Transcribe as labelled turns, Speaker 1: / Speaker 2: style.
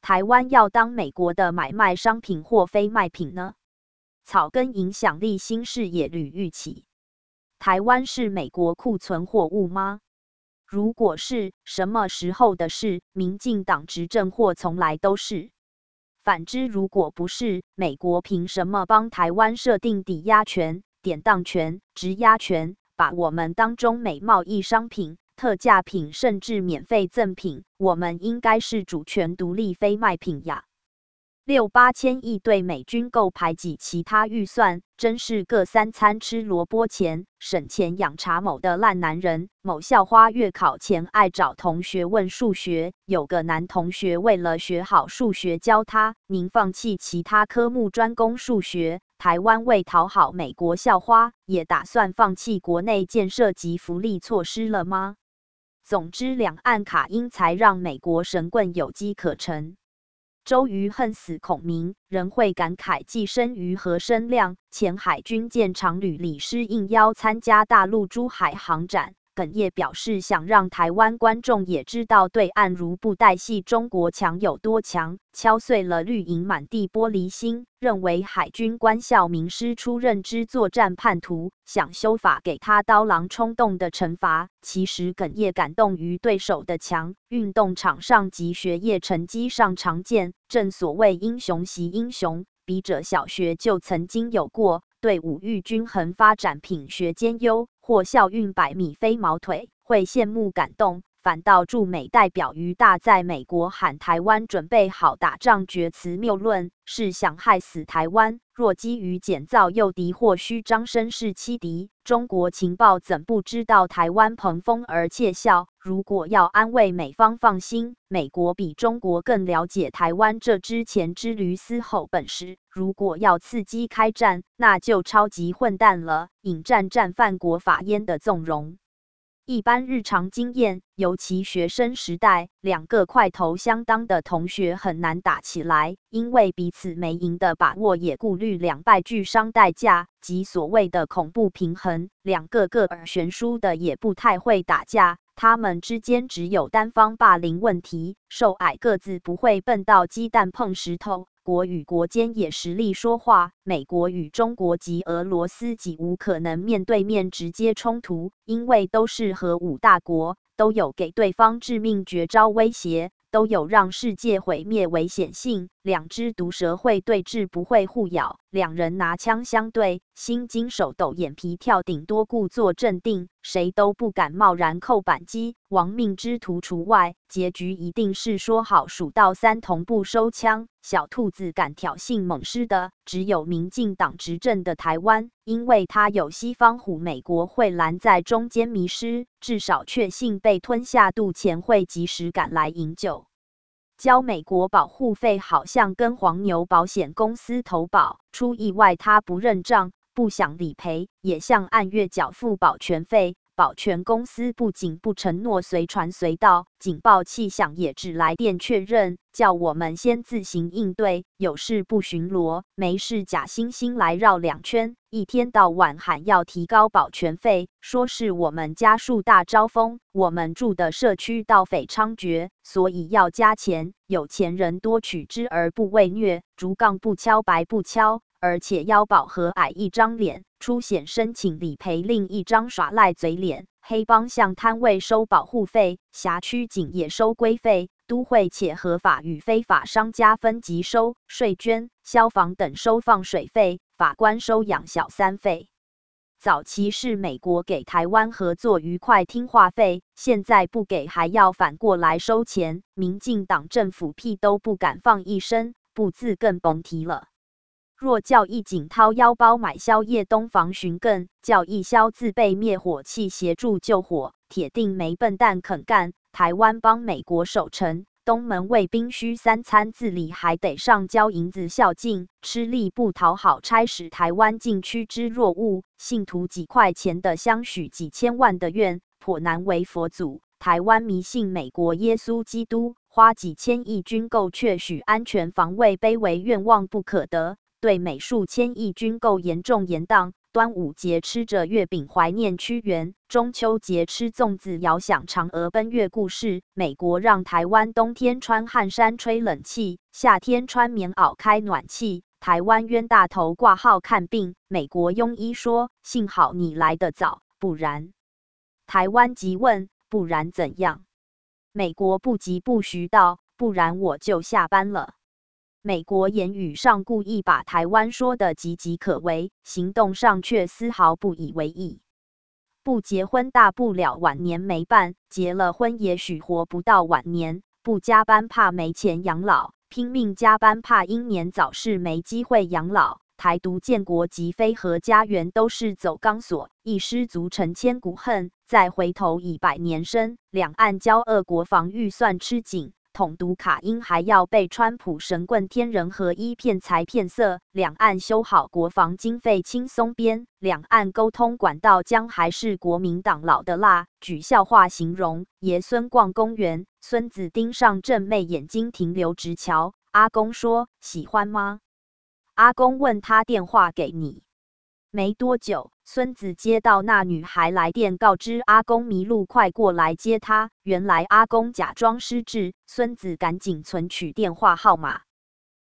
Speaker 1: 台湾要当美国的买卖商品或非卖品呢？草根影响力新视野屡愈起。台湾是美国库存货物吗？如果是，什么时候的事？民进党执政或从来都是。反之，如果不是，美国凭什么帮台湾设定抵押权、典当权、质押权，把我们当中美贸易商品、特价品甚至免费赠品？我们应该是主权独立非卖品呀。6、8千亿对美军购排挤其他预算，真是个3餐吃萝卜钱，省钱养茶某的烂男人。某校花月考前爱找同学问数学，有个男同学为了学好数学教他：您放弃其他科目专攻数学。台湾为讨好美国校花，也打算放弃国内建设及福利措施了吗？总之，两岸卡因才让美国神棍有机可乘。周瑜恨死孔明，仍会感慨既生瑜何生亮。前海军舰常旅李师应邀参加大陆珠海航展，哽咽表示想让台湾观众也知道对岸如布袋戏中国强有多强，敲碎了绿营满地玻璃心。认为海军官校名师出认知作战叛徒，想修法给他刀郎冲动的惩罚，其实哽咽感动于对手的强，运动场上及学业成绩上常见。正所谓英雄惜英雄，笔者小学就曾经有过，队伍欲均衡发展，品学兼优，或校运100米飞毛腿，会羡慕感动。反倒驻美代表于大在美国喊台湾准备好打仗，厥词谬论，是想害死台湾。若基于减造诱敌或虚张声势欺敌，中国情报怎不知道台湾膨风而窃笑？如果要安慰美方放心，美国比中国更了解台湾这只前之驴嘶吼本事。如果要刺激开战，那就超级混蛋了，引战战犯国法焉的纵容。一般日常经验，尤其学生时代，两个块头相当的同学很难打起来，因为彼此没赢的把握，也顾虑两败俱伤代价，即所谓的恐怖平衡。两个个儿悬殊的也不太会打架，他们之间只有单方霸凌问题，瘦矮个子不会笨到鸡蛋碰石头。国与国间也实力说话，美国与中国及俄罗斯几无可能面对面直接冲突，因为都是核武大国，都有给对方致命绝招威胁，都有让世界毁灭危险性。两只毒蛇会对峙不会互咬，两人拿枪相对，心惊手抖眼皮跳，顶多故作镇定，谁都不敢贸然扣扳机，亡命之徒除外。结局一定是说好数到3同步收枪。小兔子敢挑衅猛狮的，只有民进党执政的台湾，因为它有西方虎，美国会拦在中间迷失，至少确信被吞下肚前会及时赶来营救。交美国保护费好像跟黄牛保险公司投保，出意外他不认账，不想理赔，也像按月缴付保全费。保全公司不仅不承诺随传随到，警报器响也只来电确认，叫我们先自行应对，有事不巡逻，没事假惺惺来绕2圈，一天到晚喊要提高保全费，说是我们家树大招风，我们住的社区盗匪猖獗，所以要加钱，有钱人多取之而不为虐，竹杠不敲白不敲。而且要保和蔼一张脸，出险申请理赔另一张耍赖嘴脸。黑帮向摊位收保护费，辖区警也收规费，都会且合法与非法商家分级收税捐、消防等收放水费，法官收养小三费。早期是美国给台湾合作愉快听话费，现在不给还要反过来收钱，民进党政府屁都不敢放一声，不字更甭提了。若叫义警掏腰包买宵夜东防巡更，叫义消自备灭火器协助救火，铁定没笨蛋肯干。台湾帮美国守城，东门卫兵需3餐自理，还得上交银子孝敬，吃力不讨好差使台湾禁区之若鹜，信徒几块钱的香许几千万的愿，颇难为佛祖。台湾迷信美国耶稣基督，花几千亿军购却许安全防卫卑微愿望不可得。对美数千亿军购严重延宕， 端午节吃着月饼怀念屈原，中秋节吃粽子遥想嫦娥奔月故事。美国让台湾冬天穿汗衫吹冷气，夏天穿棉袄开暖气。台湾冤大头挂号看病，美国庸医说幸好你来得早，不然。台湾急问不然怎样？美国不疾不徐道不然我就下班了。美国言语上故意把台湾说得岌岌可危，行动上却丝毫不以为意。不结婚大不了晚年没伴，结了婚也许活不到晚年。不加班怕没钱养老，拼命加班怕英年早逝没机会养老。台独建国及非核家园都是走钢索，一失足成千古恨，再回头已百年身。两岸交恶国防预算吃紧，统独卡因还要被川普神棍天人合一骗财骗色。两岸修好国防经费轻松编，两岸沟通管道将还是国民党老的辣。举笑话形容，爷孙逛公园，孙子盯上正妹眼睛停留直瞧，阿公说喜欢吗？阿公问他电话给你。没多久，孙子接到那女孩来电，告知阿公迷路，快过来接他。原来阿公假装失智，孙子赶紧存取电话号码。